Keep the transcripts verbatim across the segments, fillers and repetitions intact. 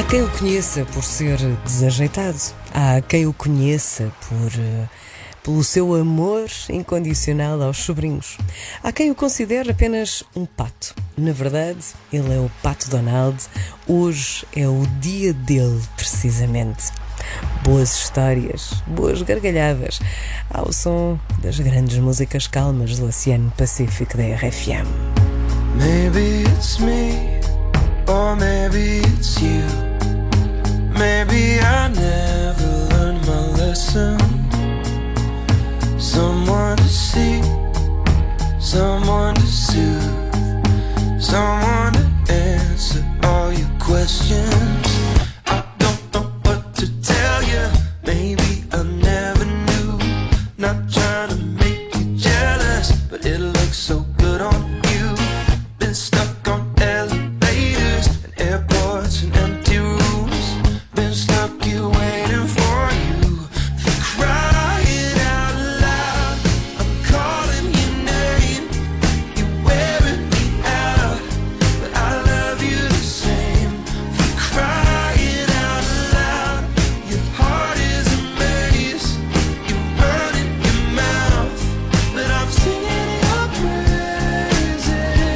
quem o conheça por ser desajeitado. Há quem o conheça por, uh, pelo seu amor incondicional aos sobrinhos. Há quem o considere apenas um pato. Na verdade, ele é o Pato Donald. Hoje é o dia dele, precisamente. Boas histórias, boas gargalhadas, ao som das grandes músicas calmas do Oceano Pacífico da R F M. Maybe it's me, or maybe it's you. Maybe I never learned my lesson. Someone to see, someone to soothe, someone to answer all your questions. I don't know what to tell you. Maybe I never knew. Not trying to make you jealous, but it looks so good on you. Been stuck on elevators and airports and empty rooms. Been stuck here waiting for you. For crying out loud, I'm calling your name. You're wearing me out, but I love you the same. For crying out loud, your heart is a maze. You run in your mouth, but I'm singing your praises.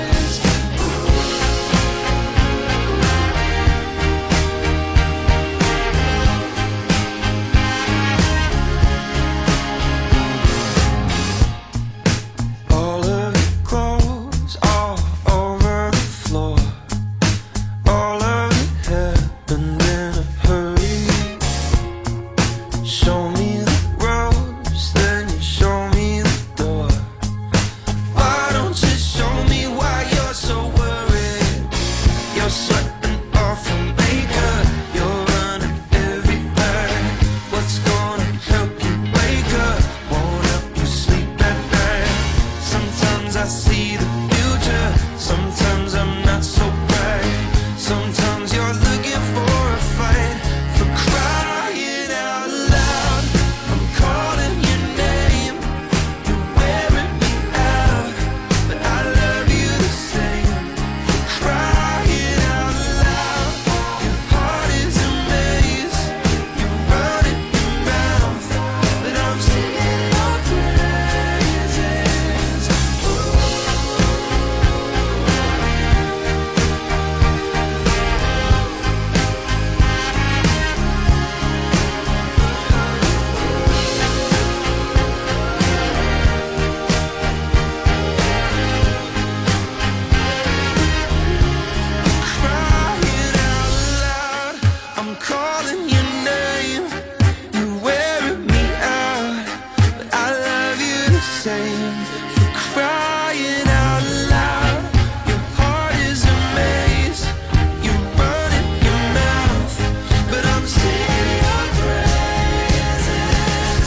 All of your clothes all over the floor. All of it happened in a hurry. Show me the ropes, then you show me the door. Why don't you show me why you're so worried? You're sweating off from makeup, you're running everywhere. What's gonna help you wake up? Won't help you sleep at night. Sometimes I see the future, sometimes I'm not so bright. Sometimes you're looking for a fight. For crying out loud, I'm calling your name. You're wearing me out, but I love you the same. For crying out loud, your heart is a maze. You run in your mouth, but I'm singing your praises. Crying out loud, I'm calling your name. You're wearing me out, but I love you the same. For crying out loud, your heart is a maze. You run in your mouth, but I'm singing your praises.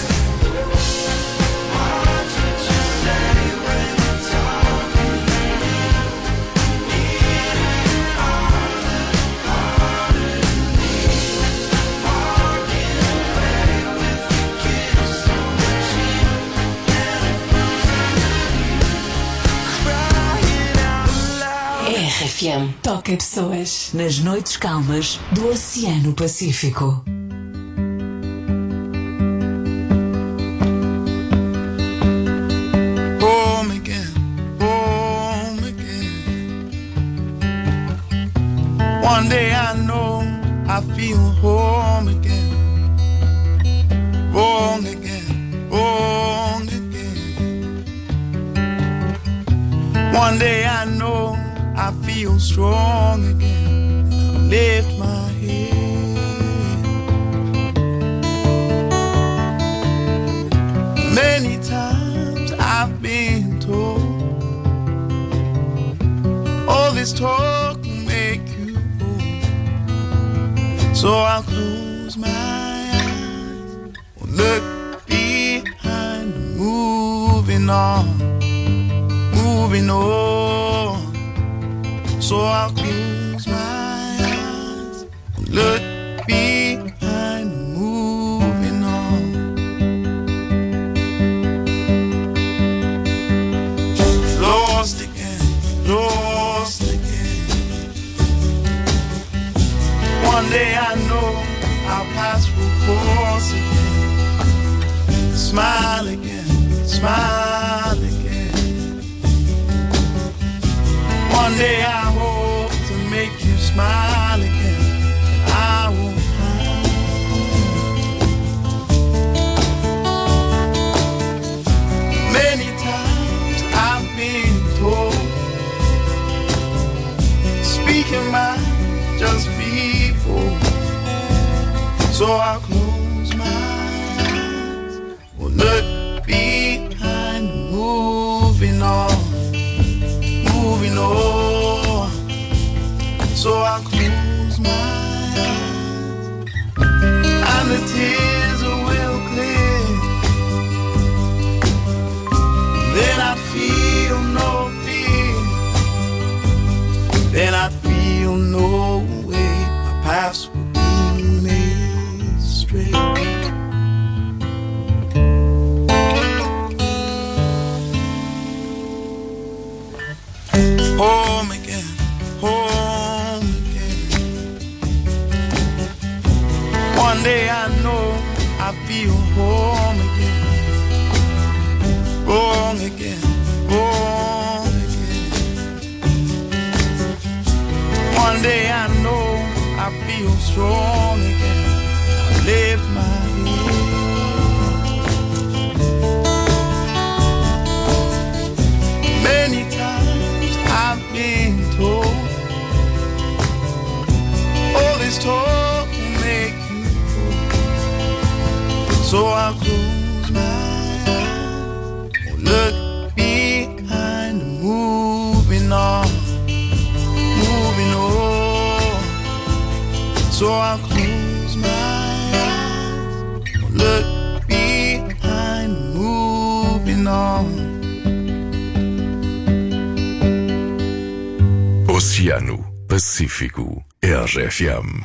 Watch what you say when you're talking. R F M toca pessoas nas noites calmas do Oceano Pacífico. Home again, home again. One day I know I feel home again. Home again, home again. One day I know I feel strong again. I lift my head. Many times I've been told, all this talk will make you old. So I'll close my eyes, look behind, moving on, moving on. So I'll close my eyes, look behind, moving on. Lost again, lost again. One day I smile again. One day I hope to make you smile again. I won't hide. Many times I've been told, speaking my just people. So I'll close my eyes, will look behind, moving on, moving on. So I'll close my eyes, and the tears will clear. Then I feel no fear. Then I feel no way. My paths will be made straight. Home again, home again. One day I know I feel home again. Wrong again, wrong again. One day I know I feel strong again. I lift my head. Many times I've been told, all this talk will make you go. So I'll close my eyes, look behind, moving on, moving on. So I'll close my eyes, look behind, moving on. Oceano Pacífico R F M.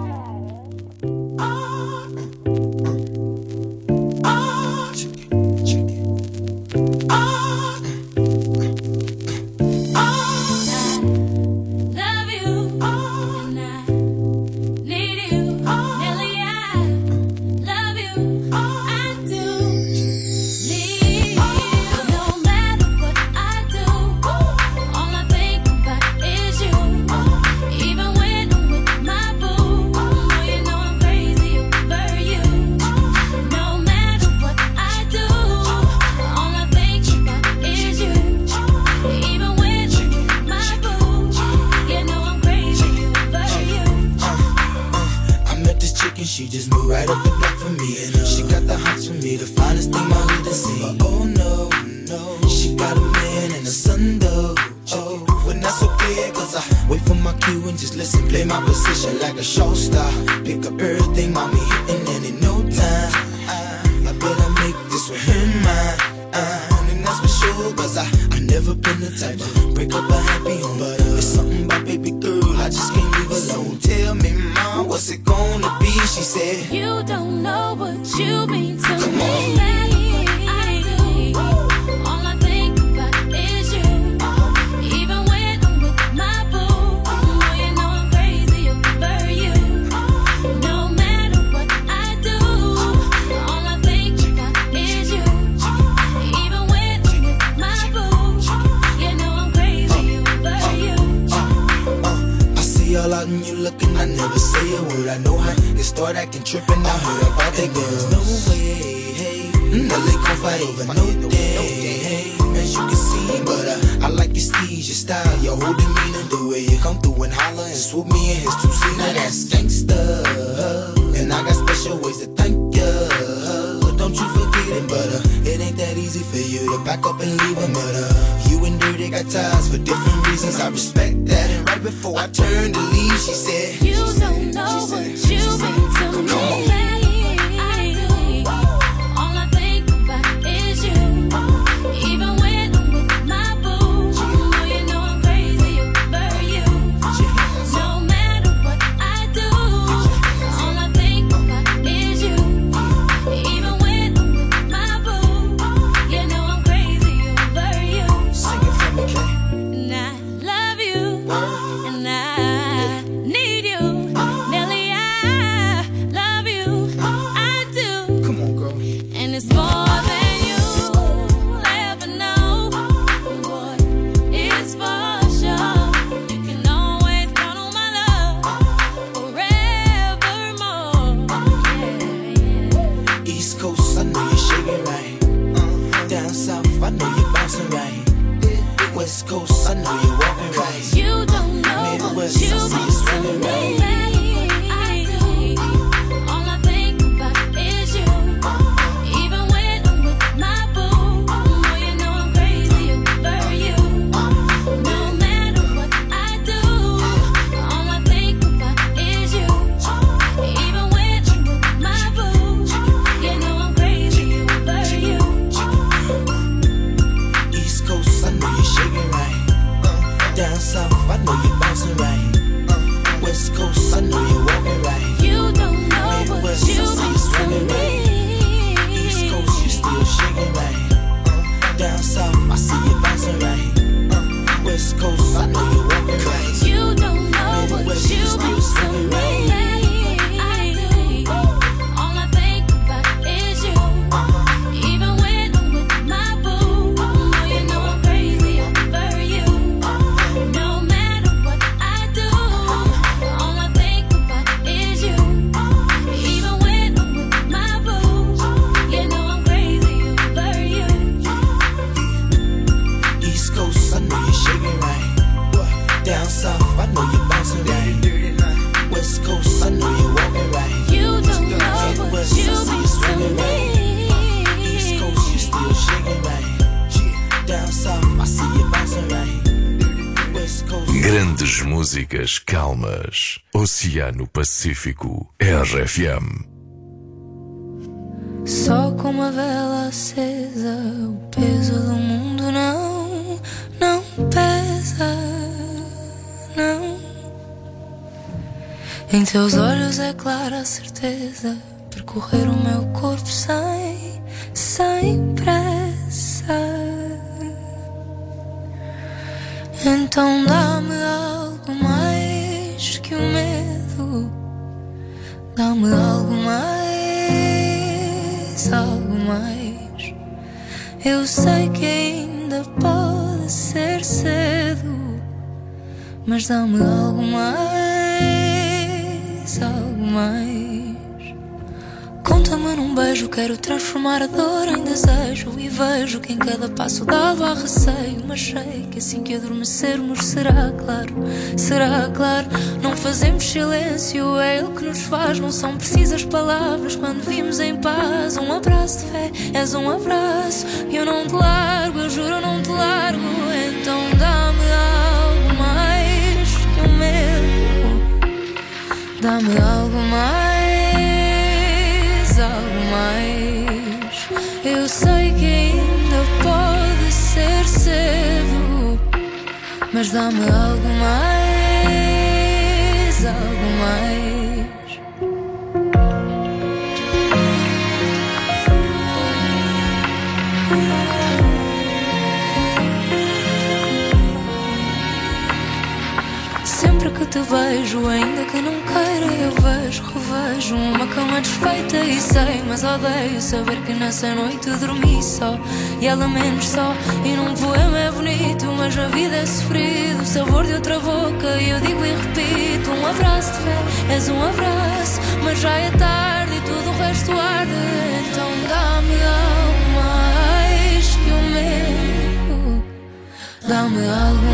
She just moved right up the block for me, and uh, she got the hots for me, the finest thing my hood has seen. But oh no, no, she got a man and a son though. Oh, well that's okay, cause I wait for my cue and just listen, play my position like a show star. Pick up everything, mommy hitting, and in no time I, I better make this with him mine. Uh, and that's for sure, cause I, I never been the type to break up a happy home. But uh, it's something about baby girl, I just can't leave alone. Tell me, mom, what's it gonna be? She said, you don't know what you mean to Come me. on. I do. All I think about is you. Even when I'm with my boo, oh, you know I'm crazy over you. No matter what I do, all I think about is you. Even when I'm with my boo, you know I'm crazy over you. I see all out and you looking, I never say a word. I know how it start acting trippin', I heard about that girl. No way, hey, no they gon' fight over no day, hey, as you can see. But uh, I like your steez, your style, your whole demeanor, the way you come through and holler and swoop me in his two-seater. Now that's gangsta, and I got special ways to thank ya. Don't you forget it, but uh, it ain't that easy for you to back up and leave him. But uh, you and Dirty got ties for different reasons, I respect that. And right before I turned to leave, she said, you don't know what you mean to me. I do. All I think about is you. Even when I'm with my boo, oh, you know I'm crazy over you. No matter what I do, all I think about is you. Even when I'm with my boo, you know I'm crazy over you. Sing it for me, Kay. And I love you, and I need you. Nelly, I love you, As músicas calmas. Oceano Pacífico. R F M. Só com uma vela acesa, o peso do mundo não, não pesa, não. Em teus olhos é clara a certeza, percorrer o meu corpo sem, sem pressa. Então dá-me algo mais que o medo, dá-me algo mais, algo mais. Eu sei que ainda pode ser cedo, mas dá-me algo mais, algo mais. Conta-me num beijo, quero transformar a dor em desejo. E vejo que em cada passo dado há receio, mas sei que assim que adormecermos será claro, será claro. Não fazemos silêncio, é ele que nos faz. Não são precisas palavras quando vimos em paz. Um abraço de fé, és um abraço e eu não te largo, eu juro eu não te largo. Então dá-me algo mais que o medo, dá-me algo mais, algo mais. Eu sei que ainda pode ser cedo, mas dá-me algo mais, algo mais. Sempre que te vejo, ainda que não queira, eu vejo, revejo uma cama desfeita e sei, mas odeio saber que nessa noite dormi só e ela menos só. E num poema é bonito, mas a vida é sofrido, o sabor de outra boca e eu digo e repito. Um abraço de fé, és um abraço, mas já é tarde e tudo o resto arde. Então dá-me algo mais que o medo, dá-me algo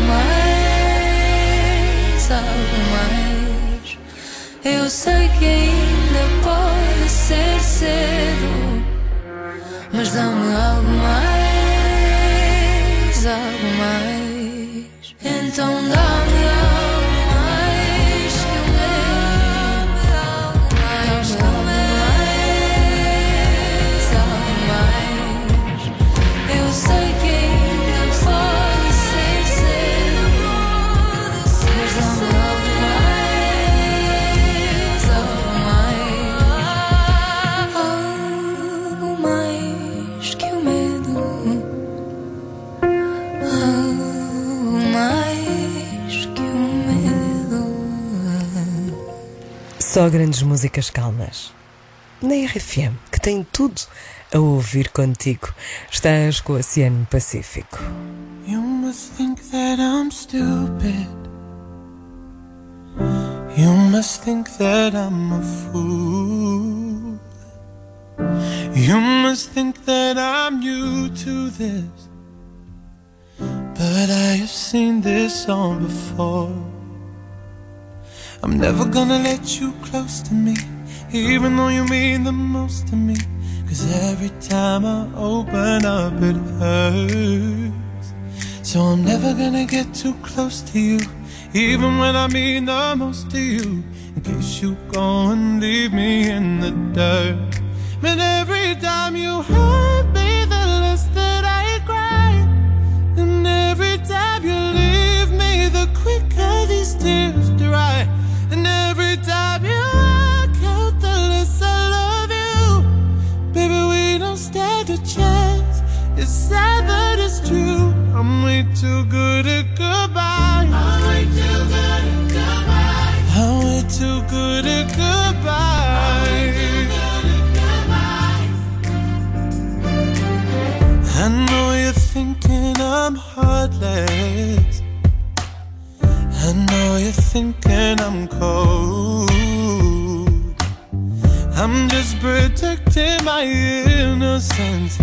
mais, algo mais. Eu sei que ainda pode ser cedo, mas dá-me algo mais, algo mais. Então dá-me algo mais que o medo, algo mais, algo mais, algo mais. Eu sei que ainda pode ser cedo, mas dá-me algo mais, algo mais, algo mais que o medo, algo mais que o medo. Só grandes músicas calmas. Na R F M, que tem tudo a ouvir contigo. Estás com o Oceano Pacífico. You must think that I'm stupid. You must think that I'm a fool. You must think that I'm new to this, but I have seen this song before. I'm never gonna let you close to me, even though you mean the most to me. Cause every time I open up it hurts. So I'm never gonna get too close to you, even when I mean the most to you, in case you go and leave me in the dirt. But every time you hurt me, the less that I cry. And every time you leave me, the quicker these tears dry. And every time you walk out, the less I love you. Baby, we don't stand a chance. It's sad but it's true. I'm way too good at goodbye. I'm way too good at goodbye. I'm way too good at goodbye. I know you're thinking I'm heartless. I know you're thinking I'm cold. I'm just protecting my innocence.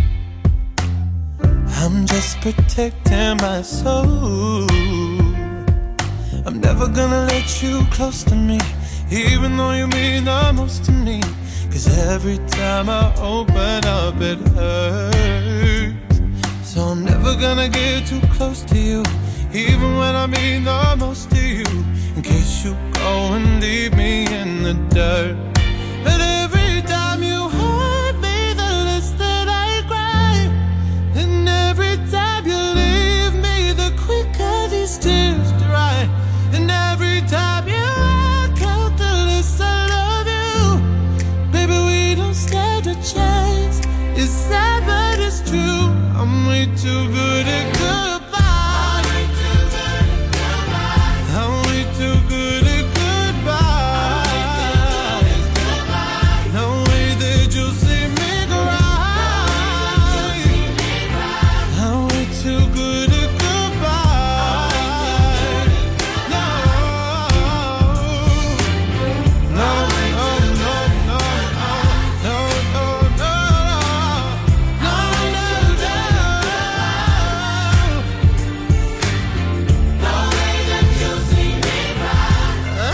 I'm just protecting my soul. I'm never gonna let you close to me, even though you mean the most to me. Cause every time I open up it hurts. So I'm never gonna get too close to you, even when I mean the most to you. in case you go and leave me in the dirt. But every time you hurt me, the less that I cry. And every time you leave me, the quicker these tears dry. And every time you walk out, the less I love you. Baby, we don't stand a chance. It's sad, but it's true. I'm way too good at goodbye. I'm way too good at goodbye. No way that you'll see me cry. I'm way too good at goodbye. No, no, no, no, no, no, no, no, no, no, no. No way that you'll see me cry.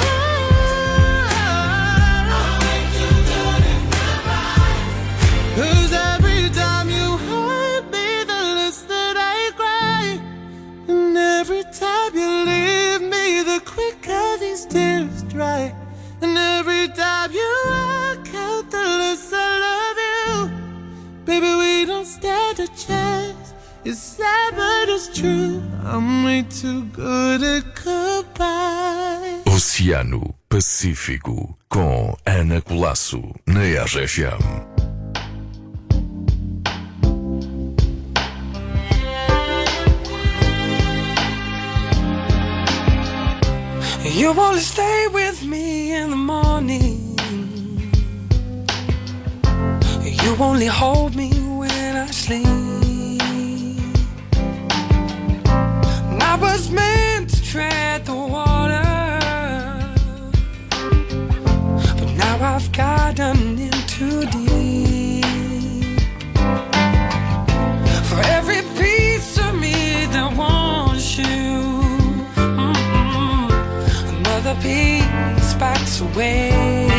I'm way too good at goodbye. 'Cause every time you hurt me, the less that I cry. And every time you leave me, the quicker these tears dry. And every time you walk out, the less I love you. Baby, we don't stand a chance. It's sad, but it's true. I'm way too good at goodbye. Oceano Pacífico com Ana Colasso na R F M. You only stay with me in the morning. You only hold me when I sleep. And I was meant to tread the water, but now I've gotten in too deep. For every piece of me that wants you, another piece backs away.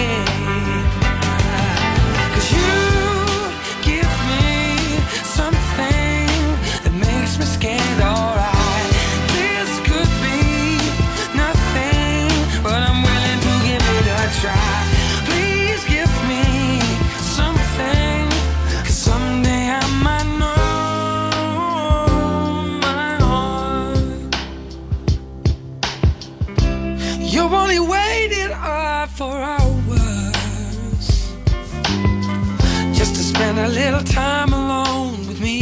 'Cause you give me something that makes me scared, alright. This could be nothing, but I'm willing to give it a try. Please give me something, 'cause someday I might know my heart. You only waited up for hours just to spend a little time alone with me.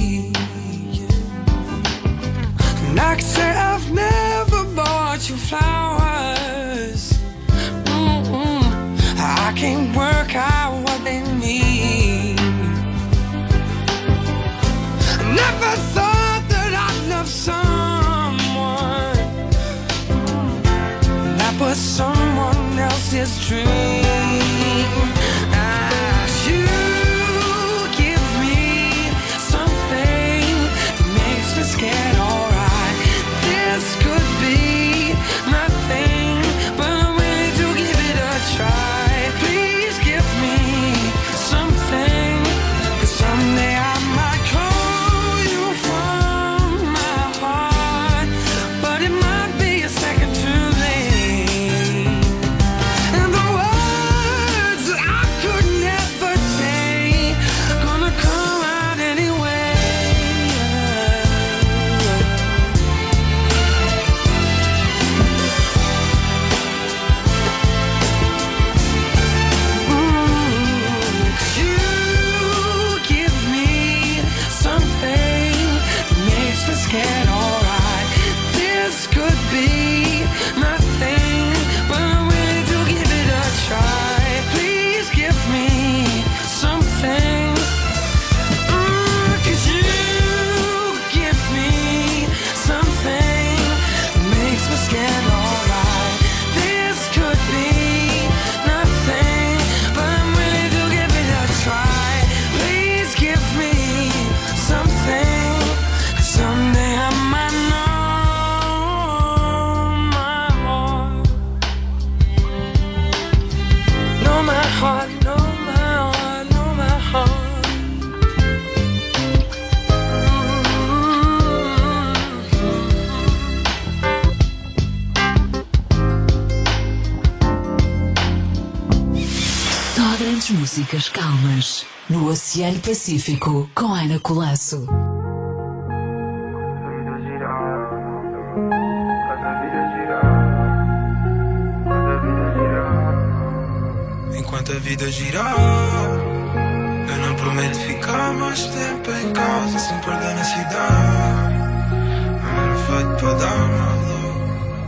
And I can say I've never bought you flowers. Mm-mm. I can't work out what they mean. I never thought that I'd love someone that was someone else's dream. Ah, you give me something that makes me scared, alright. This could be nothing, but I'm willing to give it a try. Please give me something, 'cause someday I might call you from my heart, but it might be a second too late. And the world das músicas calmas. No Oceano Pacífico, com Ana Colasso. Enquanto a vida girar, eu não prometo ficar mais tempo em casa sem perder na cidade. Era feito para dar uma dor.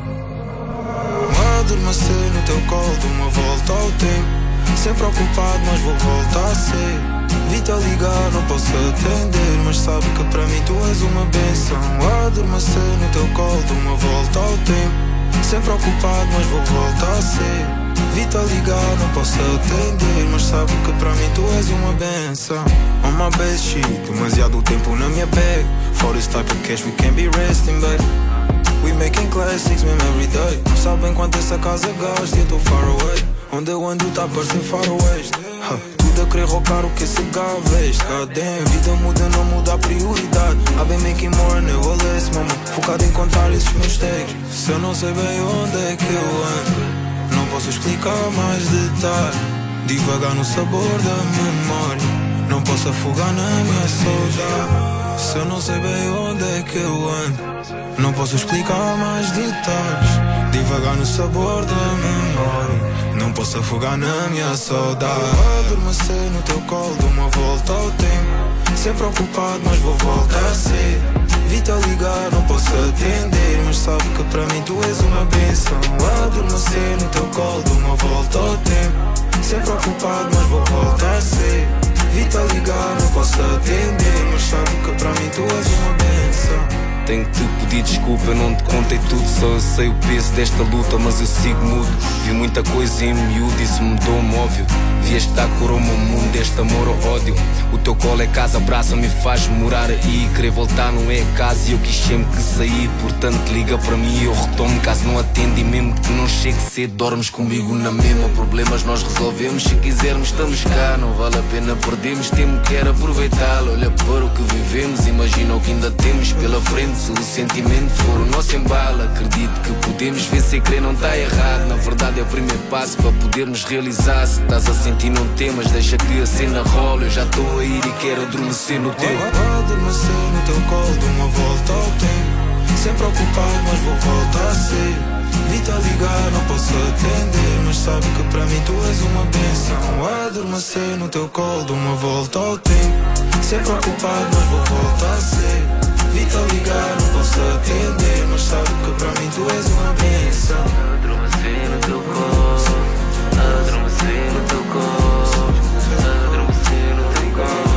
Adormecer no teu colo, de uma volta ao tempo. Sempre ocupado, mas vou voltar a ser. Vi-te a ligar, não posso atender, mas sabe que para mim tu és uma benção. Adormecer no teu colo, de uma volta ao tempo. Sempre ocupado, mas vou voltar a ser. Vi-te a ligar, não posso atender, mas sabe que para mim tu és uma benção. On my best shit, demasiado tempo na minha bag. For this type of cash we can't be resting, babe. We making classics mesmo every day. Sabem quanto essa casa gasta e eu tô far away. Onde eu ando tá a parecer faroeste. huh. Tudo a querer roubar o que esse gajo veste. Cadê? Vida muda, não muda a prioridade. I've been making more never less, mama. Focado em contar esses meus tags. Se eu não sei bem onde é que eu ando, não posso explicar mais detalhe. Devagar no sabor da memória, não posso afogar na minha saudade. Se eu não sei bem onde é que eu ando, não posso explicar mais detalhes. Devagar no sabor da memória, não posso afogar na minha saudade. Adormecer no teu colo, de uma volta ao tempo. Sempre ocupado, mas vou voltar a ser. Vi-te a ligar, não posso atender, mas sabe que para mim tu és uma benção. Adormecer no teu colo, de uma volta ao tempo. Sempre ocupado, mas vou voltar a ser. Vi-te a ligar, não posso atender, mas sabe que para mim tu és uma benção. Tenho que te pedir desculpa, eu não te contei tudo. Só eu sei o peso desta luta, mas eu sigo mudo. Vi muita coisa em miúdo, isso mudou-me, óbvio. Vi esta cor ao meu mundo, este amor ou ódio. O teu colo é casa, abraça-me e faz morar aí. Querer voltar não é casa e eu quis sempre que sair. Portanto liga para mim e eu retomo. Caso não atende e mesmo que não chegue cedo, dormes comigo na mesma. Problemas nós resolvemos, se quisermos estamos cá. Não vale a pena perdermos, temos que aproveitá-lo. Olha para o que vivemos, imagina o que ainda temos pela frente. Se o sentimento for o nosso embalo, acredito que podemos ver sem querer não está errado. Na verdade é o primeiro passo para podermos realizar. Se estás a sentir não temas, deixa que a cena rola. Eu já estou a ir e quero adormecer no teu. Adormecer no teu colo, de uma volta ao tempo. Sempre ocupado, mas vou voltar a ser. Vi-te a ligar, não posso atender, mas sabe que para mim tu és uma benção. Adormecer no teu colo, de uma volta ao tempo. Sempre ocupado, mas vou voltar a ser. Vi-te a ligar, não posso atender, mas sabe que para mim tu és uma benção. Adormecer no teu corpo, adormecer no teu corpo, adormecer no teu corpo.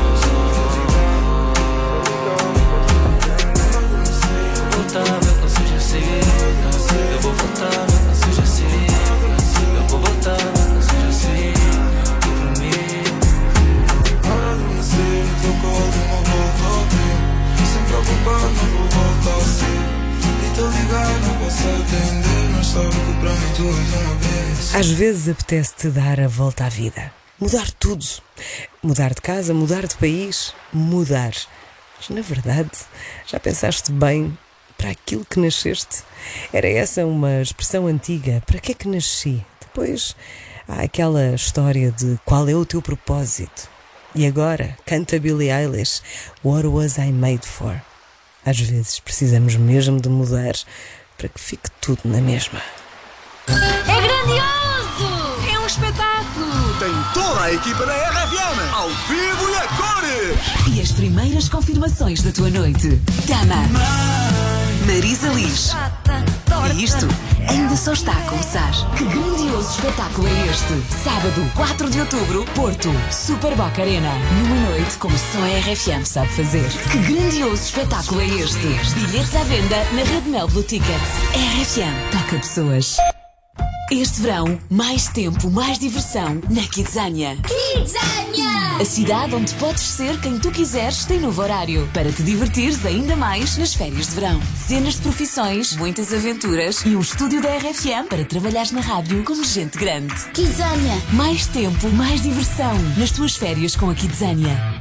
Eu vou voltar, meu conselho já sei. Eu vou voltar, meu conselho já sei. Eu vou voltar, meu conselho já sei. Eu prometo. Adormecer no teu colo, de uma volta ao tempo. Sempre ocupado, não vou voltar a ser. E-te a ligar, não posso atender, mas sabe que para mim tu és uma benção. Às vezes apetece-te dar a volta à vida. Mudar tudo. Mudar de casa, mudar de país, mudar. Mas na verdade, já pensaste bem para aquilo que nasceste? Era essa uma expressão antiga. Para que é que nasci? Depois há aquela história de qual é o teu propósito. E agora, canta Billie Eilish, What Was I Made For? Às vezes precisamos mesmo de mudar para que fique tudo na mesma. É grandioso! É um espetáculo! Tem toda a equipa da R F M, ao vivo e a cores! E as primeiras confirmações da tua noite. Tama, Marisa Liz. E isto ainda só está a começar. Que grandioso espetáculo é este? Sábado, quatro de outubro, Porto, Super Boca Arena. Numa noite como só a R F M sabe fazer. Que grandioso espetáculo é este? Bilhetes à venda na Rede Mel Blue Tickets. R F M toca pessoas. Este verão, mais tempo, mais diversão na Kidzania. Kidzania! A cidade onde podes ser quem tu quiseres tem novo horário para te divertires ainda mais nas férias de verão. Dezenas de profissões, muitas aventuras e um estúdio da R F M para trabalhares na rádio como gente grande. Kidzania! Mais tempo, mais diversão nas tuas férias com a Kidzania.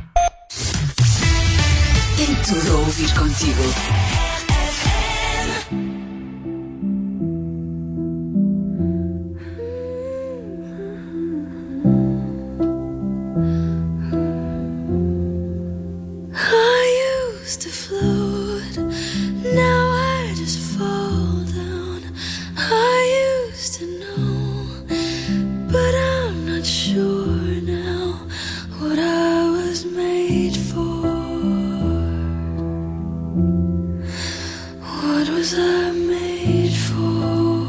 Tem tudo a ouvir contigo. made for? What was I made for?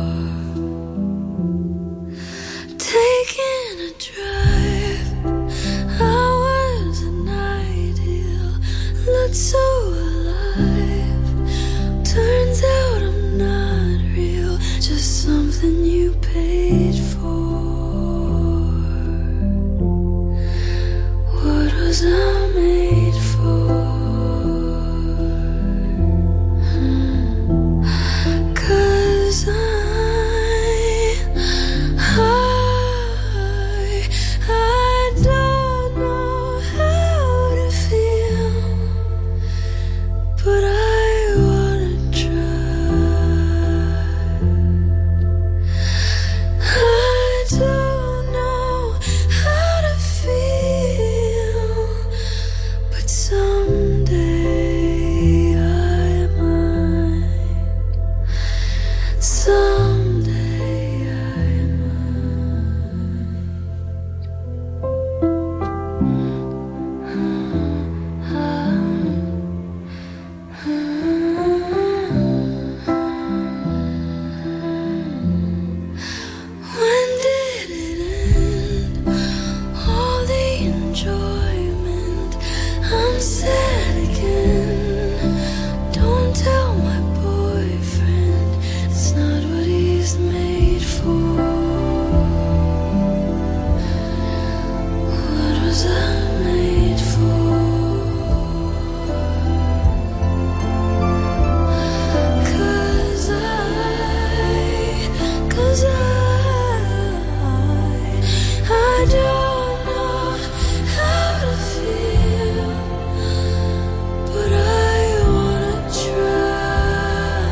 Taking a drive, I was an ideal, looked so alive. Turns out I'm not real, just something you paid for. What was I made for? Cause I, I, I don't know how to feel, but I wanna try. I don't know how to feel, but someday I might. Someday I When did it end? All the enjoyment. I'm sad again. Don't tell my boyfriend, it's not what he's made for. What was I made for? Cause I, cause I, I don't know how to feel, but I wanna try.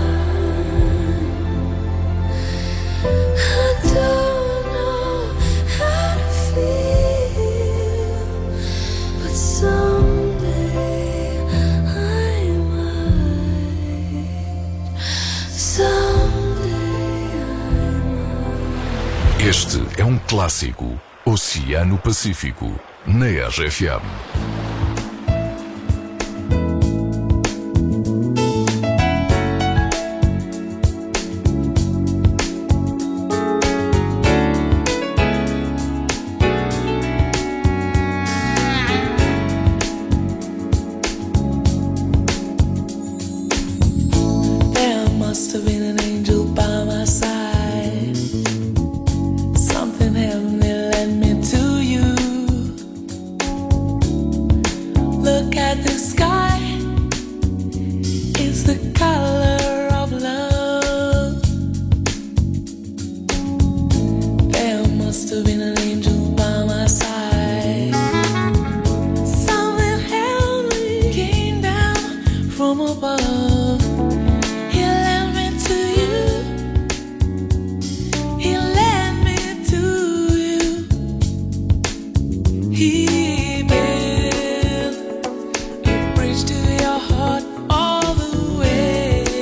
I don't know how to feel, but someday I might. Someday I might. Este é um clássico Oceano Pacífico na R F M. There must have been an angel by my side. Something heavenly led me to you. Look at the sky, it's the color of love. There must have been an angel by my side. Something heavenly came down from above. He led me to you. He led me to you. He built a bridge to your heart all the way.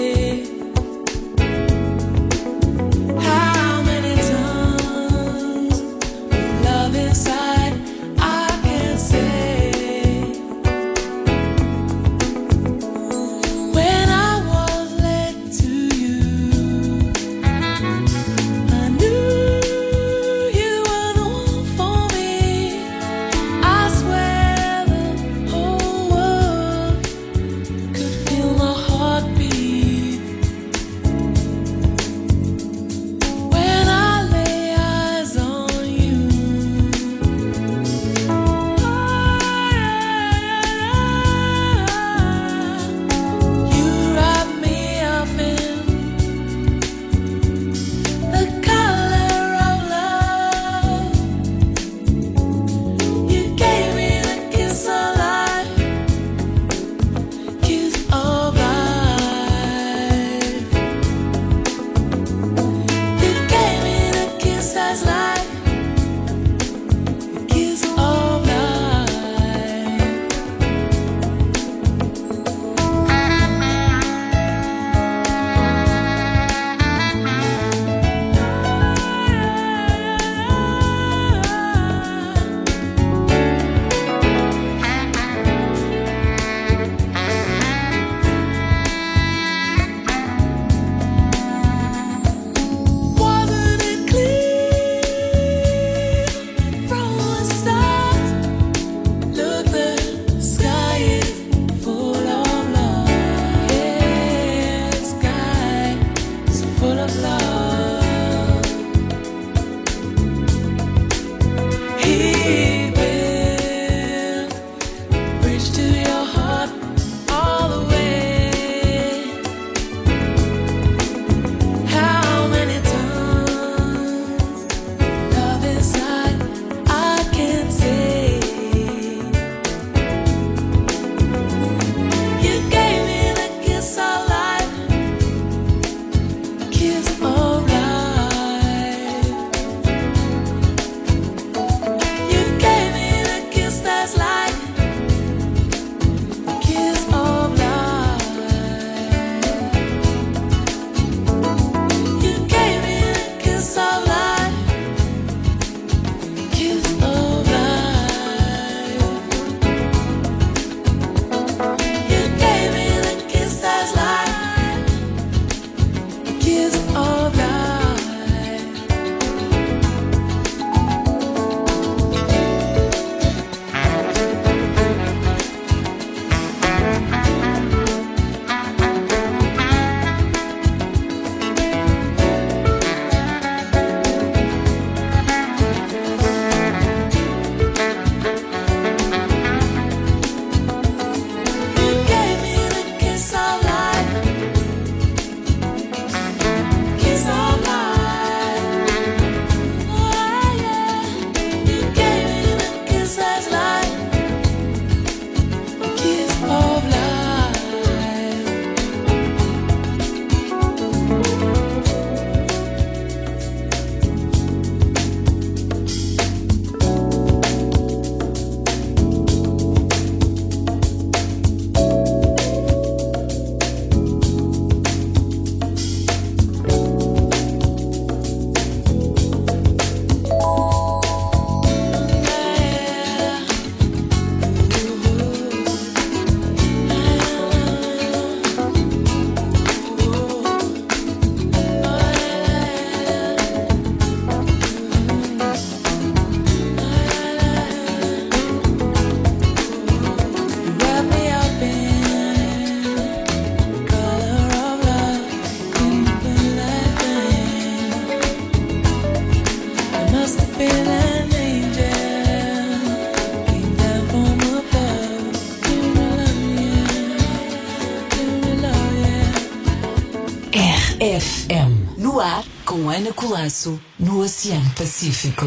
F M. No ar, com Ana Colasso, no Oceano Pacífico.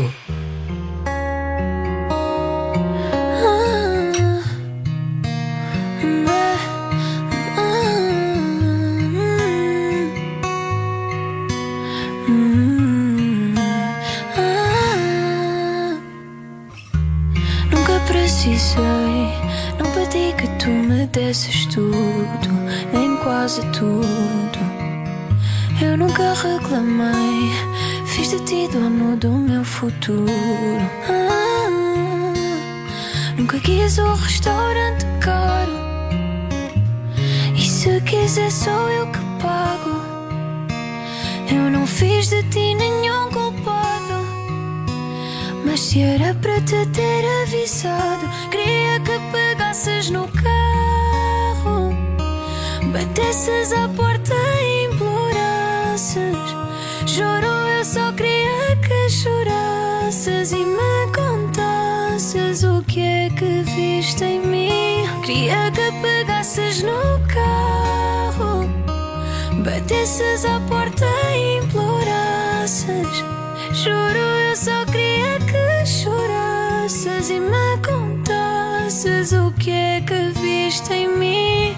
Nunca precisei, não pedi que tu me desses tudo, nem quase tudo. Eu nunca reclamei, fiz de ti dono do meu futuro. Ah, nunca quis um restaurante caro, e se quiser sou eu que pago. Eu não fiz de ti nenhum culpado, mas se era para te ter avisado, queria que pegasses no carro, batesses à porta e implorasses. Juro, eu só queria que chorasses e me contasses o que é que viste em mim. Queria que pegasses no carro, batesses à porta e implorasses. Juro, eu só queria que chorasses e me contasses o que é que viste em mim.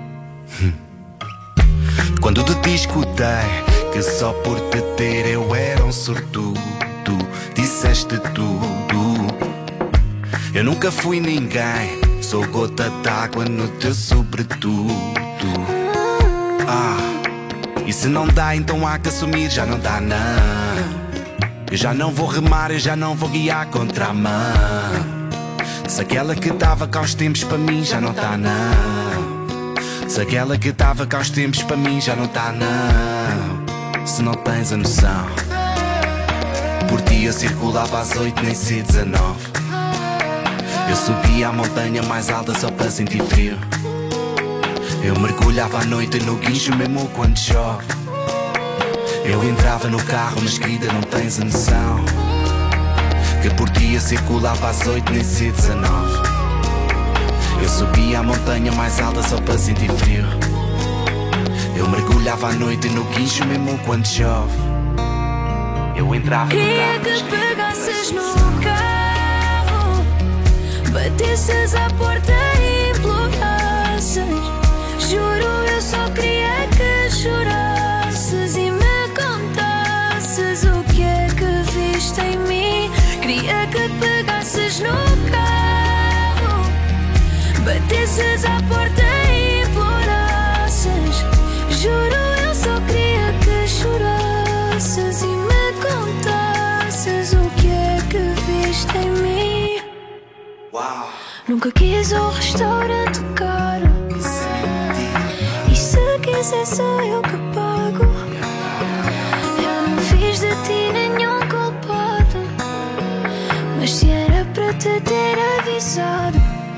Quando te te escutei que só por te ter eu era um sortudo, disseste tudo. Eu nunca fui ninguém, sou gota d'água no teu sobretudo. Ah, e se não dá então há que assumir, já não dá não. Eu já não vou remar, eu já não vou guiar contra a mão. Se aquela que estava cá aos tempos para mim já não está não. Se aquela que estava cá aos tempos para mim já não está não. Se não tens a noção, por ti eu circulava às oito nem sei dezanove. Eu subia a montanha mais alta só para sentir frio. Eu mergulhava à noite no guincho mesmo quando chove. Eu entrava no carro, mas querida não tens a noção, que por ti eu circulava às oito nem sei dezanove. Eu subia a montanha mais alta só para sentir frio. Eu mergulhava à noite no guincho mesmo quando chove. Eu entrava no Queria carro, que pegasses no carro, batesses à porta e implorasses. Juro, eu só queria que chorasses e me contasses o que é que viste em mim. Queria que pegasses no carro, batesses à porta e implorasses. Juro, eu só queria que chorasses e me contasses o que é que viste em mim. Uau. Nunca quis um restaurante caro, e se quiser sou eu que pago. Eu não fiz de ti nenhum culpado, mas se era para te ter avisado.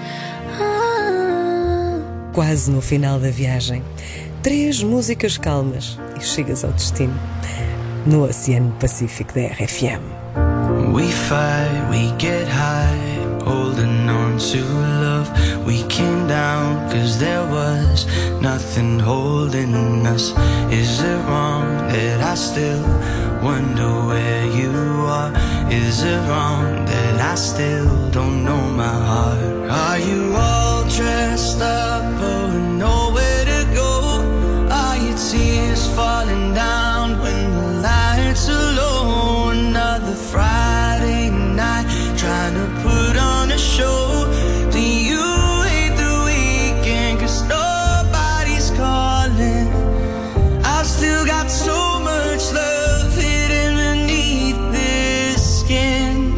Ah. Quase no final da viagem, três músicas calmas e chegas ao destino, no Oceano Pacífico da R F M. We fight, we get high, holding on to love. We came down cause there was nothing holding us. Is it wrong that I still wonder where you are? Is it wrong that I still don't know my heart? Are you all dressed up but with nowhere to go? Are your tears falling down when the lights are low? Another Friday night trying to put on a show. Do you hate the weekend cause nobody's calling? I've still got so much love hidden beneath this skin.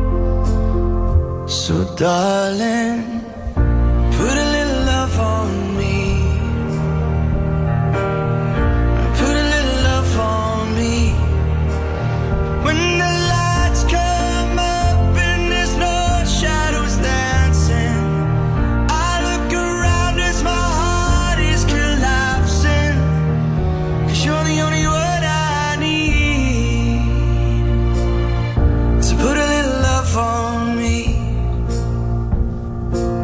So darling, put a little love on me. Put a little love on me. When the lights come up and there's no shadows dancing, I look around as my heart is collapsing. Cause you're the only one I need. So put a little love on me.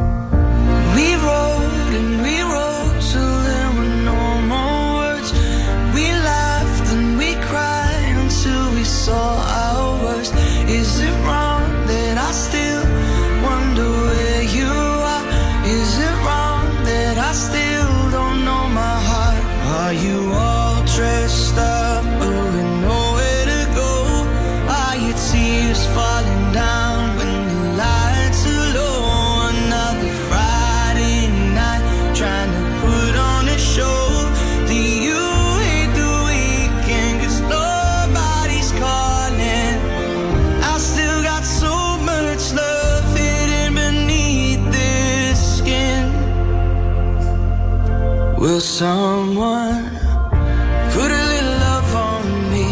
Will someone put a little love on me?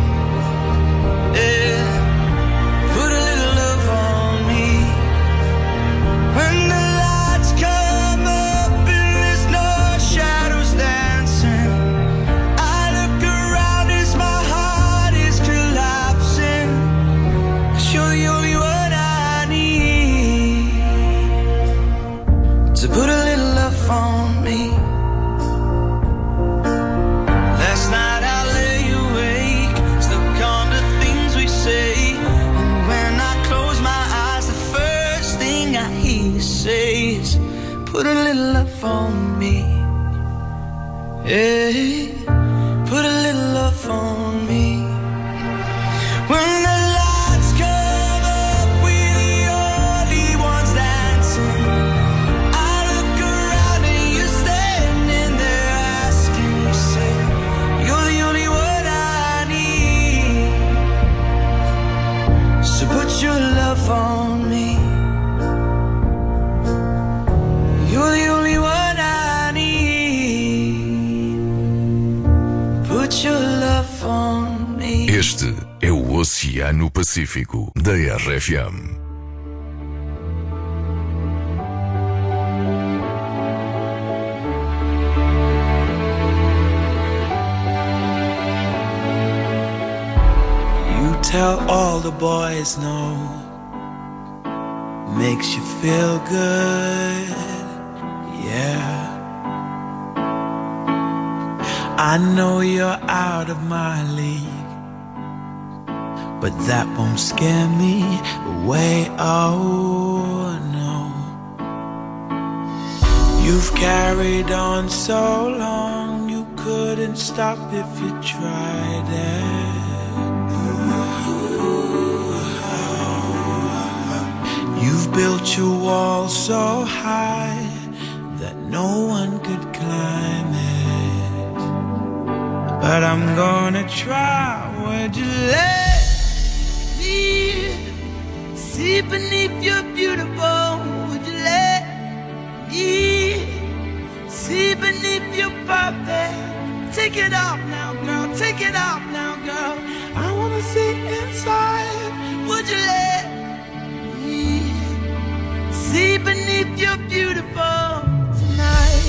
Yeah, put a little love on me. When the lights come up and there's no shadows dancing, I look around as my heart is collapsing. 'Cause you're the only one I need to put a little love on me. Last night I lay awake, stuck on the things we say, and when I close my eyes, the first thing I hear you say is, put a little love on me. Yeah, put a little love on me. When the lights come up, we're the only ones dancing. I look around and you're standing there asking yourself, you're the only one I need. So put your love on me. You're the only one I need. Put your love on me. Este é o Oceano Pacífico da R F M. You tell all the boys no, makes you feel good, yeah. I know you're out of my league, but that won't scare me away, oh no. You've carried on so long, you couldn't stop if you tried it. You've built your wall so high that no one could climb it. But I'm gonna try. Would you let me see beneath your beautiful? Would you let me see beneath your perfect? Take it off now, girl. Take it off now, girl. I wanna see inside. Would you let me see beneath your beautiful tonight?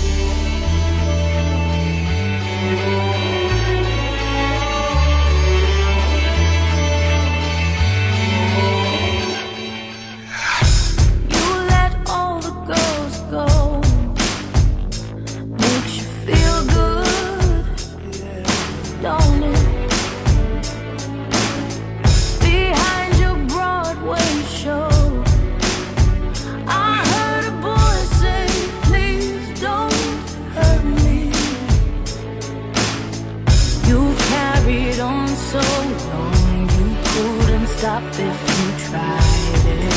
You let all the girls go, makes you feel good, don't it? Behind your Broadway show, I heard a boy say, please don't hurt me. You've carried on so long, you couldn't stop if you tried it.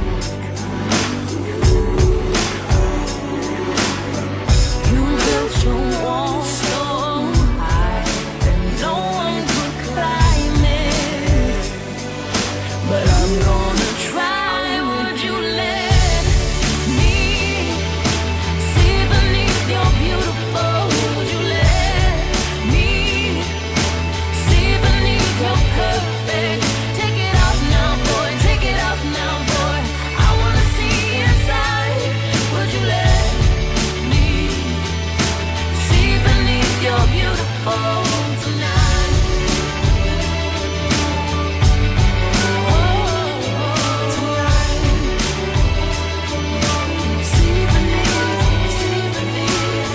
You built your wall so high that no one could climb it. But I'm gonna try. Would you let me see beneath your beautiful? Would you let me see beneath your perfect? Take it off now, boy. Take it off now, boy. I wanna see inside. Would you let me see beneath your beautiful tonight? Oh, tonight. See beneath, see beneath.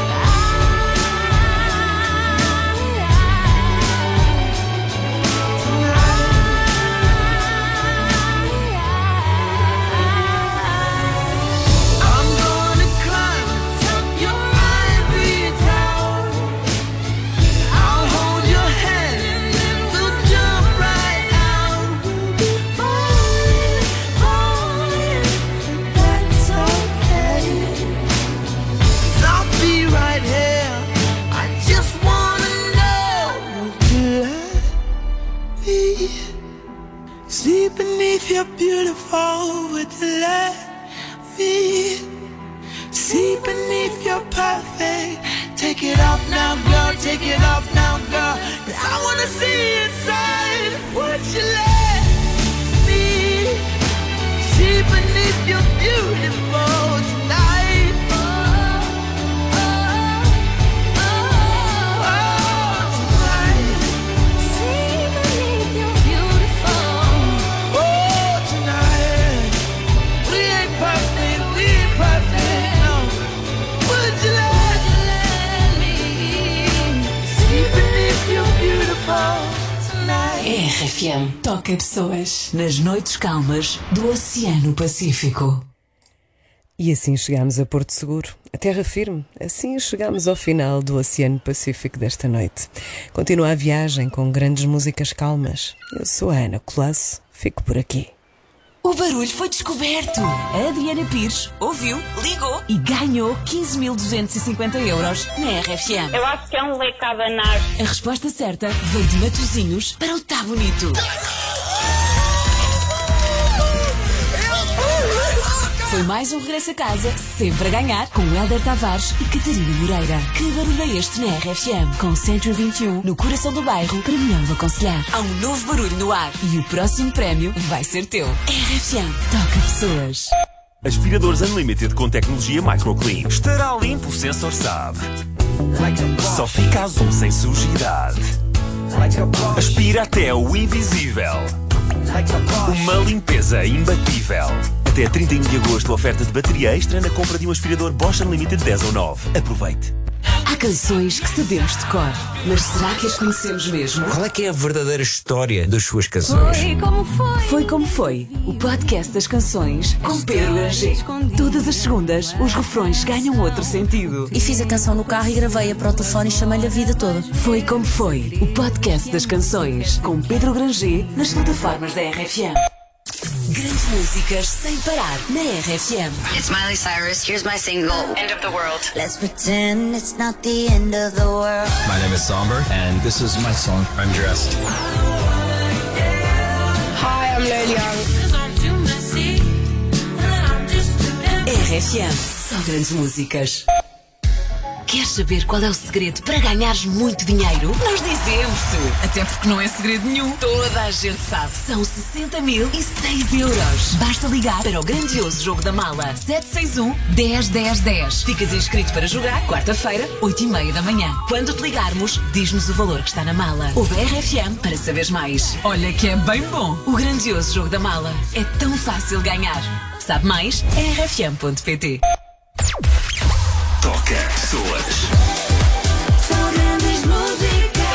I'm gonna climb atop your ivory tower. I'll hold your hand and then we'll jump right out. We'll be falling, falling, that's okay. 'Cause I'll be right here. I just wanna know, would you let me see beneath your beautiful? Would you let me see beneath your perfect? take it off now, girl, 'cause I wanna see inside. Would you let me see beneath your beautiful tonight? Oh, oh, oh, oh, tonight. See beneath your beautiful. Oh, tonight. We ain't perfect, we ain't perfect, no. Would you let, Let me see beneath your beautiful tonight? R F M toca pessoas nas noites calmas do Oceano Pacífico. E assim chegamos a Porto Seguro, a terra firme. Assim chegamos ao final do Oceano Pacífico desta noite. Continua a viagem com grandes músicas calmas. Eu sou a Ana Colasso, fico por aqui. O barulho foi descoberto. A Adriana Pires ouviu, ligou e ganhou quinze mil duzentos e cinquenta euros na R F M. Eu acho que é um leque a abanar. A resposta certa veio de Matosinhos para o Tá Bonito. Foi mais um regresso a casa, sempre a ganhar, com Hélder Tavares e Catarina Moreira. Que barulho é este na R F M? Com Centro vinte e um, no coração do bairro, para melhor o aconselhar. Há um novo barulho no ar e o próximo prémio vai ser teu. R F M, toca pessoas. Aspiradores Unlimited com tecnologia Microclean. Estará limpo, o sensor sabe. Só fica azul sem sujidade. Aspira até o invisível. Uma limpeza imbatível. Até trinta e um de agosto, oferta de bateria extra na compra de um aspirador Bosch Unlimited dez ou nove. Aproveite. Há canções que sabemos de cor, mas será que as conhecemos mesmo? Qual é que é a verdadeira história das suas canções? Foi como foi. Foi como foi. O podcast das canções com Pedro Granger. Todas as segundas, os refrões ganham outro sentido. E fiz a canção no carro e gravei-a para o telefone e chamei-lhe a vida toda. Foi como foi. O podcast das canções com Pedro Granger nas plataformas da R F M. Grandes músicas sem parar na R F M. It's Miley Cyrus. Here's my single, End of the World. Let's pretend it's not the end of the world. My name is Somber, and this is my song, I'm Dressed. Hi, I'm Lil Young. R F M, só grandes músicas. Queres saber qual é o segredo para ganhares muito dinheiro? Nós dizemos-te! Até porque não é segredo nenhum. Toda a gente sabe. São sessenta mil e seis euros. Basta ligar para o grandioso jogo da mala. sete seis um, dez, dez, dez. Ficas inscrito para jogar quarta-feira, oito e meia da manhã. Quando te ligarmos, diz-nos o valor que está na mala. Ouve a R F M para saberes mais. Olha que é bem bom. O grandioso jogo da mala. É tão fácil ganhar. Sabe mais? R F M ponto P T. Toca pessoas. São grandes músicas.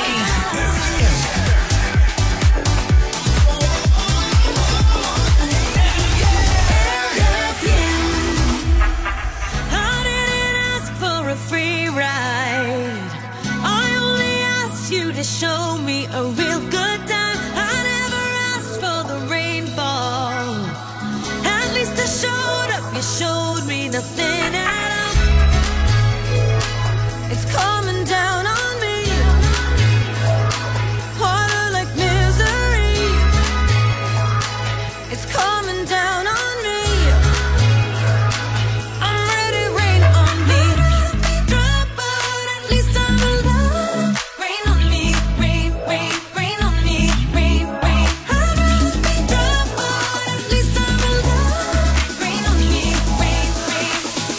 I didn't ask for a free ride. I only asked you to show me a real good time. I never asked for the rainfall. At least I showed up. You showed me nothing at all. It's coming down on me. Harder like misery. It's coming down on me. I'm ready, rain on me. Drop out, at least I'm alive. Rain on me, rain, rain, rain on me, rain, rain. I'd rather be drop out, at least I'm alive. Rain on me, rain, rain.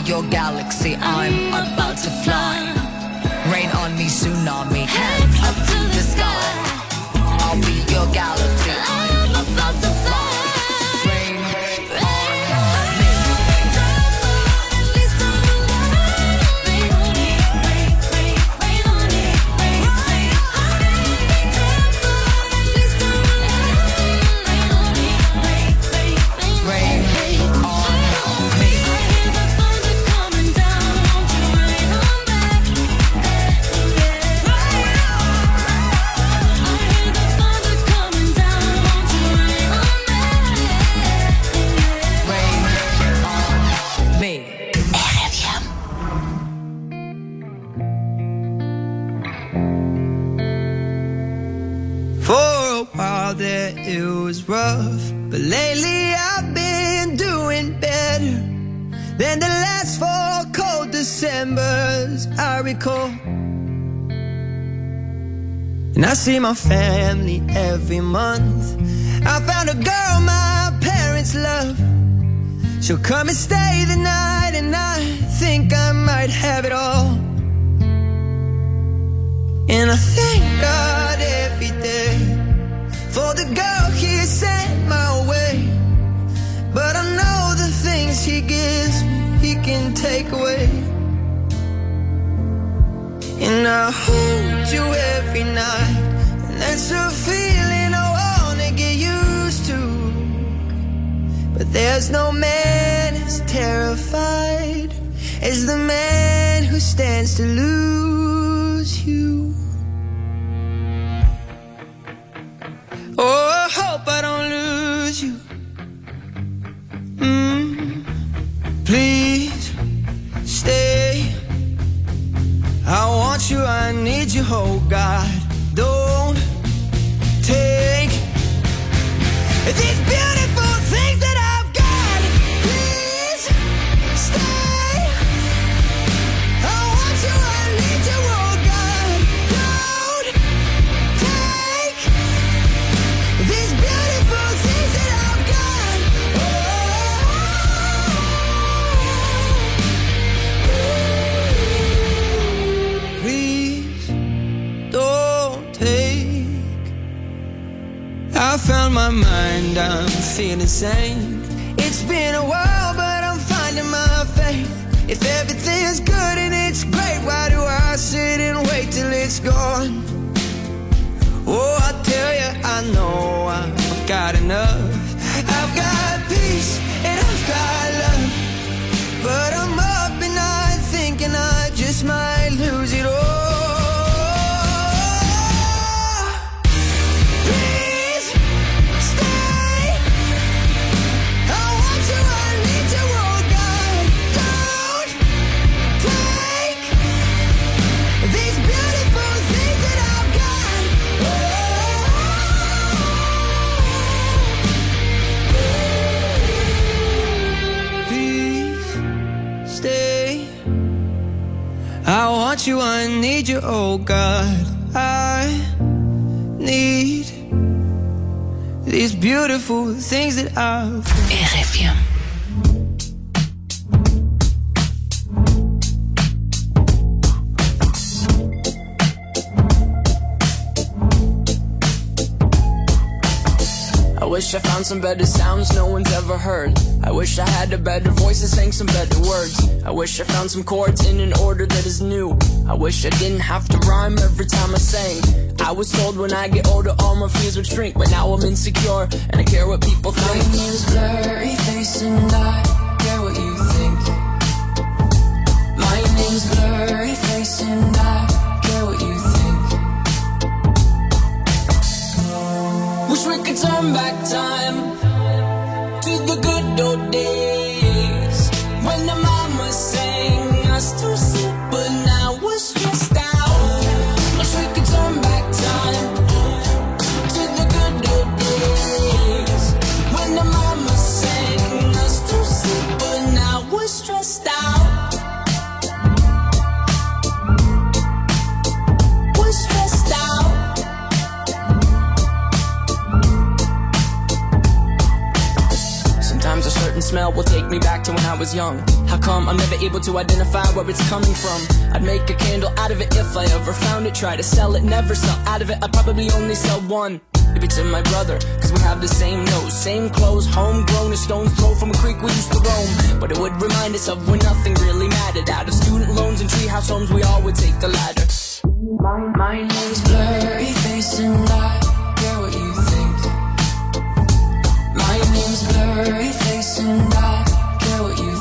your galaxy. I'm about to fly. Rain on me, tsunami. Hands up to the sky. I'll be your galaxy. I'm about to fly. Rain on me. It was rough, but lately I've been doing better than the last four cold Decembers I recall. And I see my family every month. I found a girl my parents love. She'll come and stay the night, and I think I might have it all. And I thank God every day for the girl he sent my way. But I know the things he gives me, he can take away. And I hold you every night, and that's a feeling I wanna get used to. But there's no man as terrified as the man who stands to lose you. Oh, I hope I don't lose you. Mm, please stay. I want you, I need you, oh God. Don't take these beautiful things that I've got. Please stay. I want you, I need you, oh God. Don't take these beautiful things that I've got. Oh, please don't take. I found my mind, I'm feeling sane. It's been a while, but I'm finding my faith. If everything's good and it's great, why do I sit and wait till it's gone? Oh, I tell you, I know I've got enough. I've got peace and I've got love. But I'm up at night thinking I just might lose it all. Please stay. I want you, I need you, oh God. Don't take these beautiful things that I've got. Please stay. I want you, I need you, oh God. I need these beautiful things that I've got. R F M. I wish I found some better sounds no one's ever heard. I wish I had a better voice and sang some better words. I wish I found some chords in an order that is new. I wish I didn't have to rhyme every time I sang. I was told when I get older all my fears would shrink, but now I'm insecure and I care what people think. My name's blurry face and I care what you think. My name's blurry face and I care what you think. Wish we could turn back time to the good old days when the mama sang us to sleep, but now we're stressed out. Wish we could turn back time to the good old days when the mama sang us to sleep, was young. How come I'm never able to identify where it's coming from? I'd make a candle out of it if I ever found it. Try to sell it, never sell out of it. I'd probably only sell one. Maybe to my brother, cause we have the same nose, same clothes, homegrown, a stone's throw from a creek we used to roam. But it would remind us of when nothing really mattered. Out of student loans and treehouse homes, we all would take the ladder. My, my name's Blurry Face and I care what you think. My name's Blurry Face and I care what you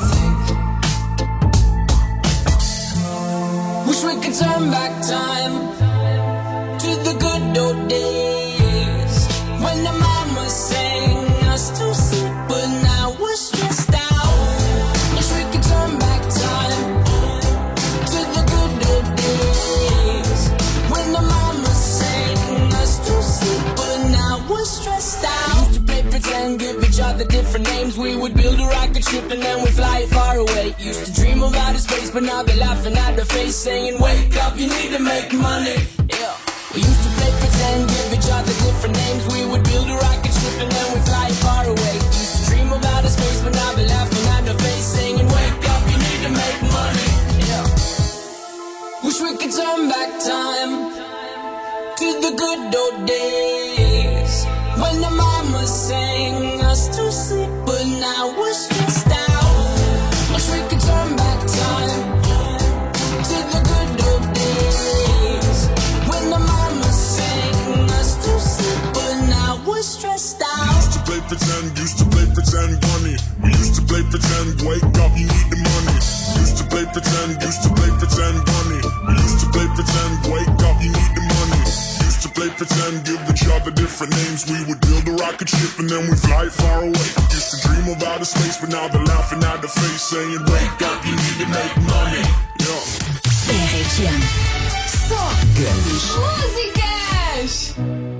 think. Wish we could turn back time to the good old days when the mama sang us to sleep, but now we're stressed out. Wish we could turn back time to the good old days when the mama sang us to sleep, but now we're stressed out. We used to play pretend, give each other different names. We would build a rocket ship and then we'd fly it far away. Used to dream of outer space, but now they're laughing at the face, saying, wake up, you need to make money. Yeah. We used to play pretend, give each other different names. We would build a rocket ship and then we fly far away. Used to dream of outer space, but now they're laughing at the face, saying, wake up, you need to make money. Yeah. Wish we could turn back time to the good old days when the mama sang us to sleep, but now we're stressed out. Wish we could turn back time to the good old days when the mama sang us to sleep, but now we're stressed out. We used to play pretend, used to play pretend bunny. We used to play pretend, wake up, you need the money. Used to play pretend, used to play pretend bunny. We used to play pretend, wake up, you need the money. Used to play pretend, give each other different names. We would build a rocket ship and then we fly far away. Used to dream of outer space, but now they're laughing at the face, saying, wake up, you need to make money. Yeah. R F M. Só grandes músicas.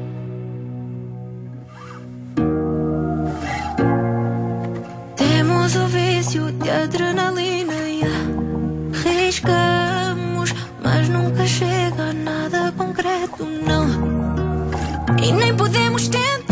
Temos o vício de adrenalina e arriscamos, mas nunca chega a nada concreto, não. E nem podemos tentar